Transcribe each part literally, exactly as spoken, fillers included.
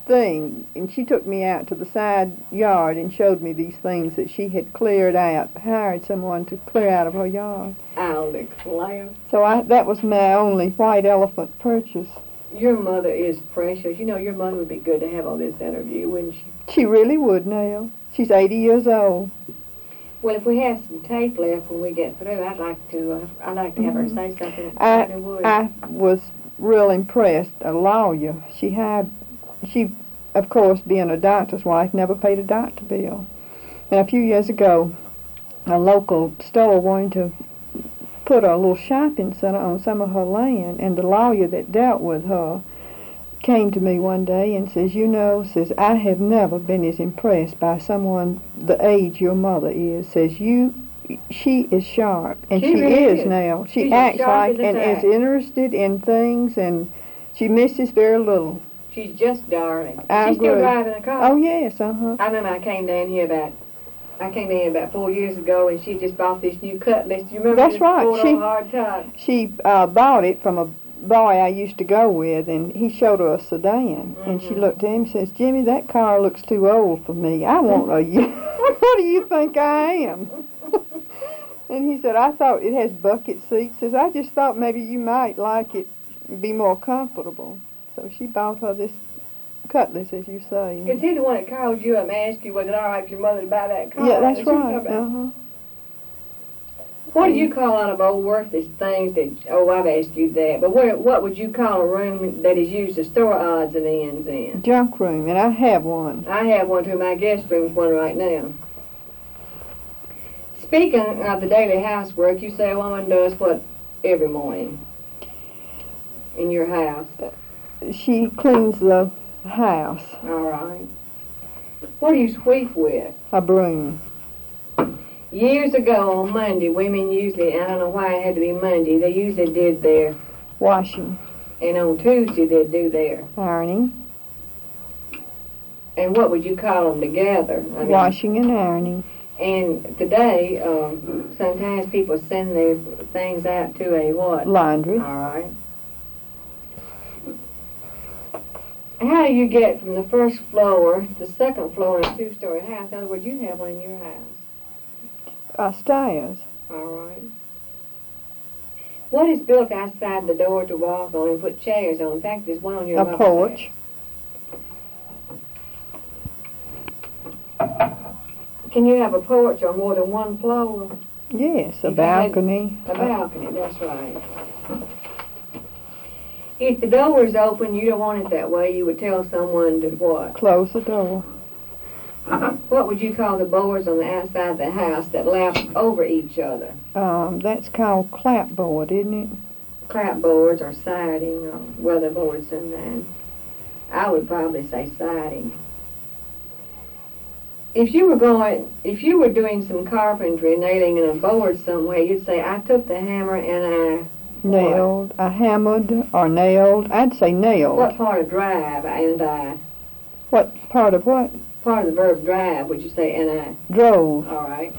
thing, and she took me out to the side yard and showed me these things that she had cleared out, hired someone to clear out of her yard. I'll declare. So I, that was my only white elephant purchase. Your mother is precious. You know, your mother would be good to have on this interview, wouldn't she? She really would, Nell. She's eighty years old. Well, if we have some tape left when we get through, I'd like to. Uh, I'd like to have her say something. I, I would. I was real impressed. A lawyer. She had, she, of course, being a doctor's wife, never paid a doctor bill. And a few years ago, a local store wanted to put a little shopping center on some of her land, and the lawyer that dealt with her came to me one day and says, you know, says, I have never been as impressed by someone the age your mother is. Says, you, she is sharp, and She she, really is is. now. She She's as acts sharp like as a and tack. is interested in things, and she misses very little. She's just darling. I She's still agree. driving a car. Oh, yes, uh-huh. I remember I came down here about, I came in about four years ago, and she just bought this new Cutlass. Do you remember That's this right. Ford She- on hard top? She uh, bought it from a boy I used to go with, and he showed her a sedan, and she Mhm. looked at him and says, Jimmy, that car looks too old for me. I want a you. What do you think I am? And he said, I thought it has bucket seats. Says, I just thought maybe you might like it, be more comfortable. So she bought her this Cutlass, as you say. Is he the one that called you up and asked you was it all right for your mother to buy that car? Yeah, that's What you right. talking about? Uh-huh. What do you call out of old worthless things that, oh, I've asked you that, but what, what would you call a room that is used to store odds and ends in? Junk room, and I have one. I have one too. My guest room's one right now. Speaking of the daily housework, you say a woman does what every morning in your house? She cleans the house, All right. What do you sweep with? a broom. Years ago on Monday, women usually, I don't know why it had to be Monday, they usually did their, Washing, and on Tuesday they'd do their. ironing, And what would you call them together? I mean, washing and ironing. And today, um, sometimes people send their things out to a what? Laundry. All right. How do you get from the first floor to the second floor in a two-story house? In other words, you have one in your house. Uh, stairs. All right. What is built outside the door to walk on and put chairs on? In fact, there's one on your A mother's porch. house. Can you have a porch on more than one floor? Yes, a If you had- balcony. A balcony, that's right. If the door is open, you don't want it that way, you would tell someone to what? Close the door. What would you call the boards on the outside of the house that lap over each other? Um, that's called clapboard, isn't it? Clapboards or siding or weatherboards sometimes. I would probably say siding. If you were going, if you were doing some carpentry, nailing in a board somewhere, you'd say, I took the hammer and I... Nailed. I hammered or nailed. I'd say nailed. What part of drive and I? What part of what? Part of the verb drive, would you say and I? Drove. All right.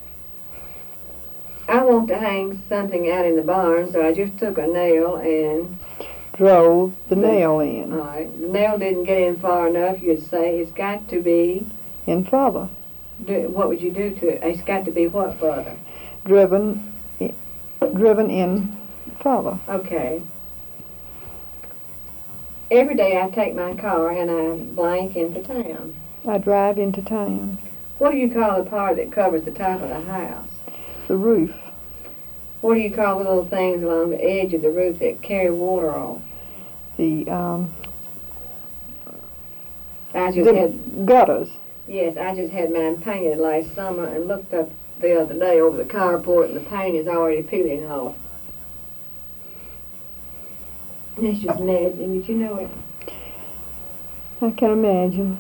I want to hang something out in the barn, so I just took a nail and... Drove the The- nail in. All right. The nail didn't get in far enough, you'd say it's got to be... In further. Do, what would you do to it? It's got to be what further? Driven. i- Driven in further. Okay. Every day I take my car and I blank into town. I drive into town. What do you call the part that covers the top of the house? The roof. What do you call the little things along the edge of the roof that carry water off? The um. I just The had, gutters. yes, I just had mine painted last summer and looked up the other day over the carport and the paint is already peeling off. That's just mad, and did you know it? I can imagine.